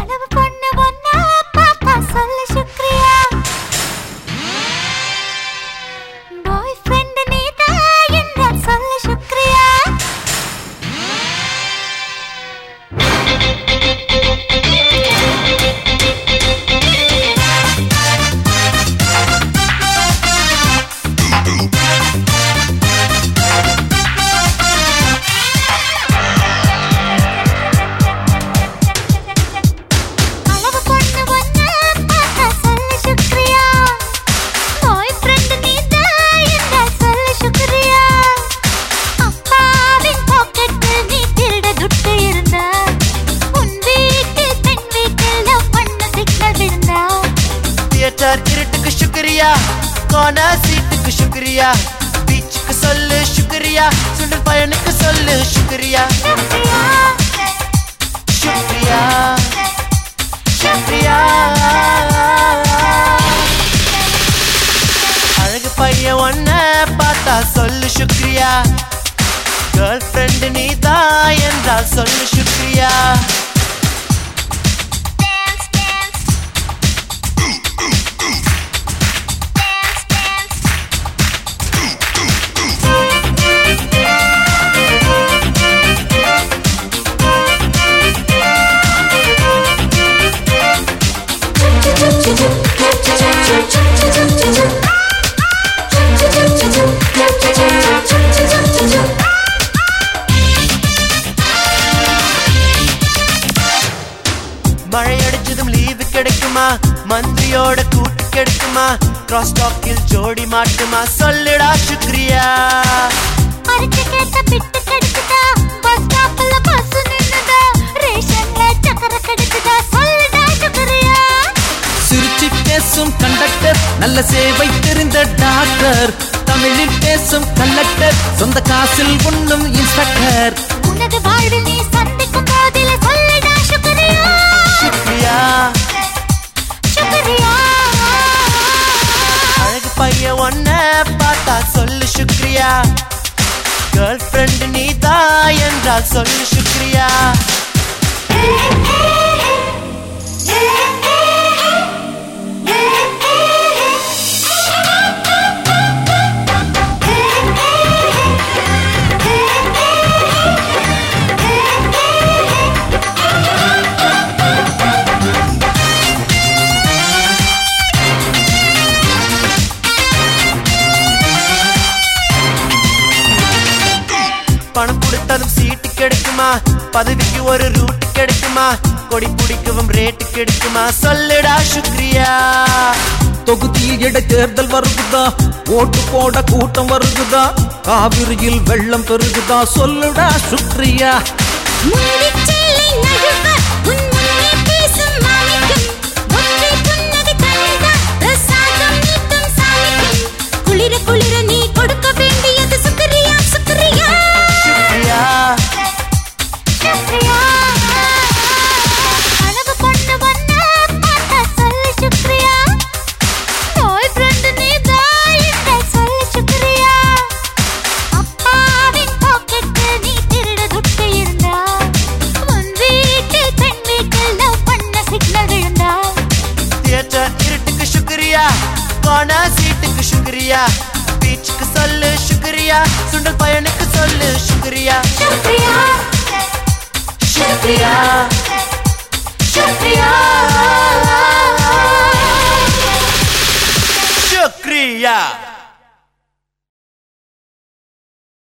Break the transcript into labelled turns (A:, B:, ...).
A: அளவு பொண்ணு ஒன்னா பார்த்தா சொல்லு சுக்ரியா. பாய் ஃப்ரெண்ட் நீதான் என்றால் சொல்லு சுக்ரியா.
B: இருட்டுக்கு சுக்ரியா, கோனா சீட்டுக்கு சுக்ரியா, பீச்சுக்கு சொல்லு சுக்ரியா, சுண்டல் பயனுக்கு சொல்லு சுக்ரியா. சுக்ரியா சுக்ரியா. அழகு பையன் ஒன்ன பார்த்தா சொல்லு சுக்ரியா. கேர்ள் ஃப்ரெண்ட் நீதான் என்றால் சொல்லு சுக்ரியா. மழை அடிச்சதும் லீவு கிடைக்குமா, மந்திரியோட கூட்டு கிடைக்குமா, கிராஸ் டாக்கில் ஜோடி மாட்டுமா, சொல்லுடா சுக்ரியா.
A: அரிச்சு கேட்ட பிட்டு கிடைக்குதா, பஸ் ஸ்டாப்ல பஸ் நின்னுதா, ரேஷன்ல சக்கரை கிடைக்குதா, சொல்லுடா சுக்ரியா.
C: சிரிச்சு பேசும் கண்டக்டர், நல்ல சேவை தெரிந்த டாக்டர், தமிழில் பேசும் கலெக்டர், சொந்த காசில் உண்ணும் இன்ஸ்பெக்டர்.
A: உனது வாழ்வில் நீ சந்திக்கும் போதில சொல்லுடா சுக்ரியா.
B: சுக்ரியா
A: சுக்ரியா.
B: அழகு பையன் ஒன்ன பார்த்தா சொல்லு சுக்ரியா. கேர்ள் ஃப்ரெண்ட் நீதான் என்றால் சொல்லு சுக்ரியா. பணம் கொடுத்தாலும் சீட்டு கிடைக்குமா, பதவிக்கு ஒரு ரூட் கிடைக்குமா, கொடி பிடிக்கவும் ரேட்டு கிடைக்குமா, சொல்லுடா சுக்ரியா.
C: தொகுதியில் இடைத்தேர்தல் வருகுதா, ஓட்டு போட கூட்டம் வருகுதா, காவிரியில் வெள்ளம் பெருகுதா, சொல்லுடா சுக்ரியா.
A: குளிர குளிர நீ கொடுக்க வேண்டியது சுக்ரியா சுக்ரியா. சுக்ரியா. அளவு பொண்ணு ஒன்னா பார்த்தா சொல்லு சுக்ரியா. பாய் ஃப்ரெண்ட் நீதான் என்றால் சொல்லு சுக்ரியா. அப்பாவின் பாக்கெட்டில் நீ திருட துட்டு இருந்தா, உன் வீட்டில் பெண் வீட்டில் லவ் பண்ண சிக்னல் விழுந்தா,
B: தியேட்டர் இருட்டுக்கு சுக்ரியா, கோனா சீட்டுக்கு சுக்ரியா, பீச்சுக்கு சொல்லு சுக்ரியா, சுண்டல் பயனுக்கு சொல்லு சுக்ரியா.
A: சுக்ரியா
B: சுக்ரியா சுக்ரியா சுக்ரியா.